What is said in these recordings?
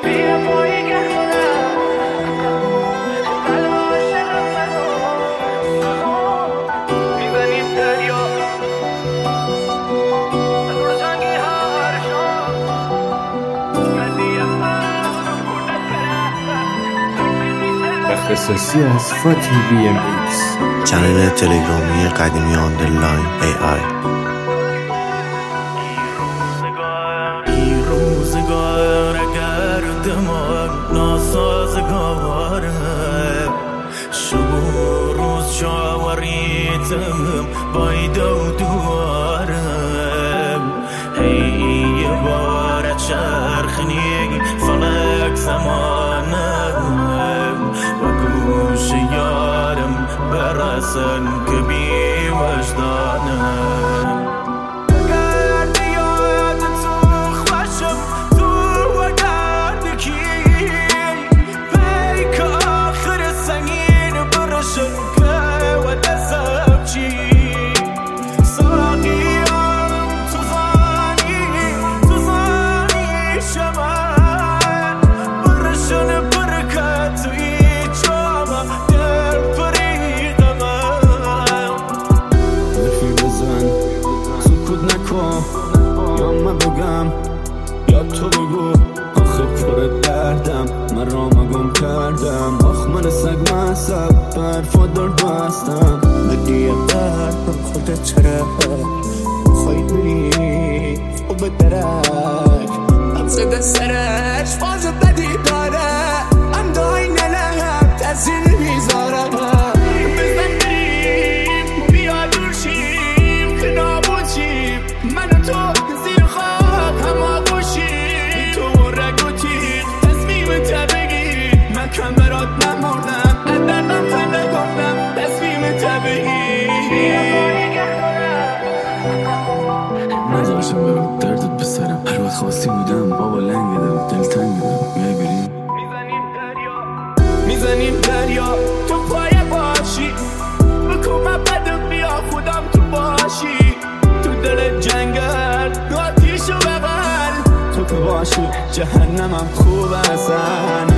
اختصاصی از فاتی BMX چنل تلگرامی قدیمی آندرلاین AI. این روزگار اگر دمان ناسازگاره شب و روز شاوریتم باید و دوارم هی یه بار چرخنی فلک زمانم و گوش یارم برسن که بی وجدانم یا من بگم یا تو بگو آخه پر دردم من رامو گم کردم آخ من سگ مصب برفا در بستم بدی قلبم خودت چرا خواهی بری و به درک ام زده سرش فاز بدی داره ام دای نلهم تاثیر میذاره بزن بریم بیا دور شیم که نابود شیم من و تو زیر خاک هم آغوشیم تو رگ و تیغ تصمیمت بگیر من کم برات نمردم ادنم تن نگفتم تصمیمت بگیر نذاشتم برات دردت بسرم هر وقت خواستی بودم بابا لنگیدم دلتنگیدم میای بریم میزنیم دریا تو پای باشی بکن من بدم بیا خودم تو باشی تو دل جنگل آتیشو ببر تو که باشی جهنمم خوب هستن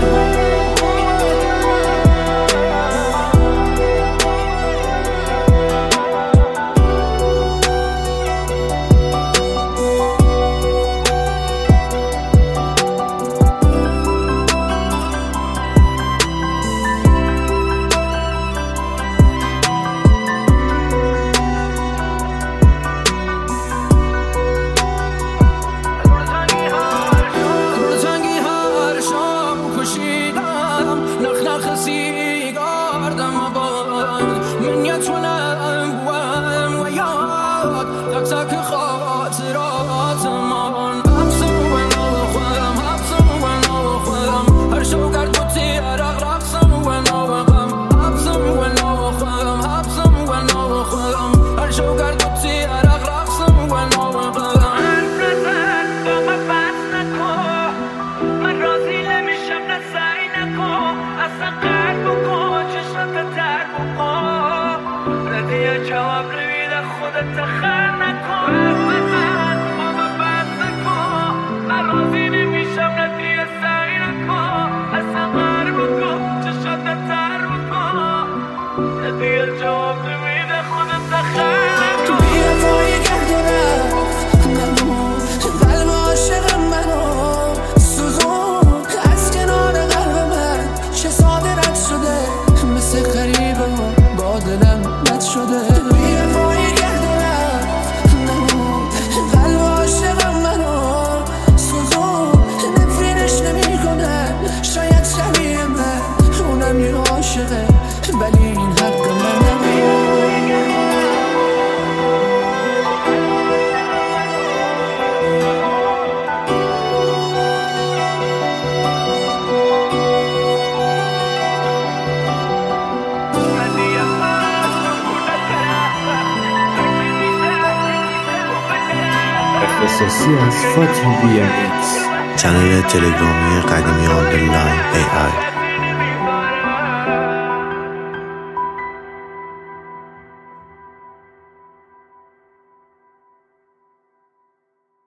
زاک خاطرات من حبسم و نوخم حبسم و نوخم هر شو کرد تو تیرق رقصم و نوخم حبسم و نوخم حبسم و نوخم هر شو کرد تو تیرق رقصم و نوخم حرف نزن با من بس نکن من راضی نمیشم نه سعی نکن اصلا قرد بکن چشمت تر بکن ردیه جواب نمیده خودت تخر نکن با من بس نکن من راضی نمیشم ندیه سعی نکن اصلا قرد بکن چشمت تر بکن ردیه جواب نمیده خودت تخر نکن بیا پای گردنم قلب عاشق منو سوزون از کنار قلب من چه ساده رد شده مثل غریبه با دلم بد شده بیا پای گردنم قلب عاشق منو سوزون نفرینش نمی کنه شاید شبیه من اونم یه عاشقه ولی این حق من اختصاصی از فاتی BMX چنل تلگرامی قدیمی آندرلاین AI.